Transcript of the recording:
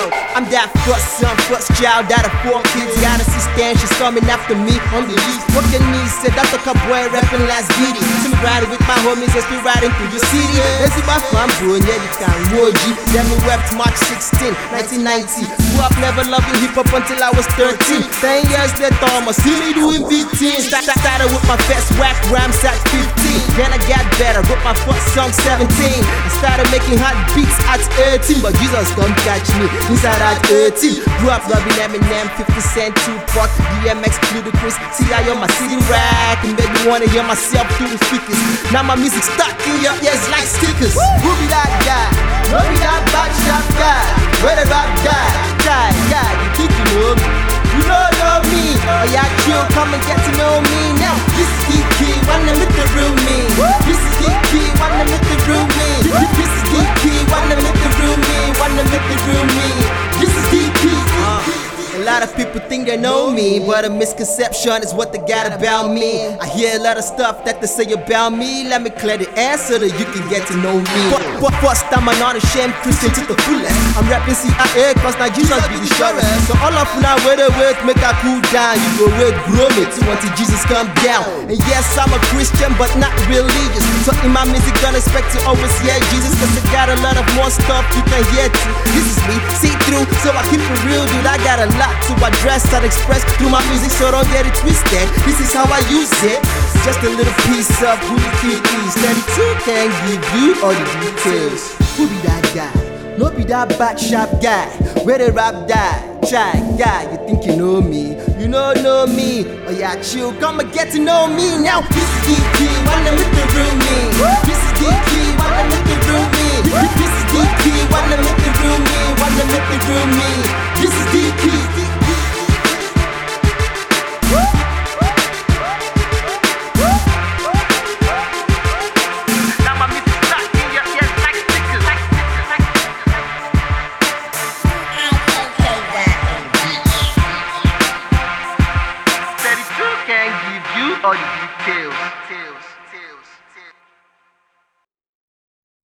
I'm that first son, first child out of 4 kids. Got a sister and she's coming after me on the list. What can me say? That's a boy rapping last beat. See me riding with my homies as we riding through the city. Let's see my fam bro, yeah, you can Woji. Then we wept March 16, 1990. Grew up never loving hip hop until I was 13. 10 years later, I'ma see me doing V10. Started with my first whack rhymes at 15. Then I got better, wrote my first song 17. I started making hot beats at 18. But Jesus come catch me inside at 18. Grew up loving Eminem, 50 Cent, Tupac, DMX, Ludacris. See I on my city rack and made me wanna hear myself through the speakers. Now my music stuck in your ears like stickers. Who be that guy? No be that bad shop guy. Where the rap guy? Guy, you think you know me? You don't know me. Oh yeah, chill, come and get to know me now. This is the key, wanna meet the real me. This is the key, wanna meet the real me. This is the key, wanna meet the real me. Wanna meet the real me. This is the key. A lot of people think they know me, but a misconception is what they got about me. I hear a lot of stuff that they say about me. Let me clear the air so that you can get to know me. But first, I'm an unashamed Christian to the fullest. I'm rapping CIA cause now Jesus be the surest. So all of now wait a wait, make I cool down. You go wait, grow me to until Jesus come down. And yes, I'm a Christian but not religious. So in my music don't expect to always hear Jesus, cause I got a lot of more stuff you can hear too. This is me, see through, so I keep it real, dude. I got a lot to address and express through my music, so don't get it twisted. This is how I use it. Just a little piece of who the kid is. 32 can give you all the details. Who be that guy? No be that bad shop guy. Where the rap die? Try guy, you think you know me? You don't know me. Oh yeah, chill, come and get to know me now. This is the key, wanna meet the real me. This is the key, wanna meet the real me. This is the key, wanna meet the real me. Wanna meet the real me. This is the key.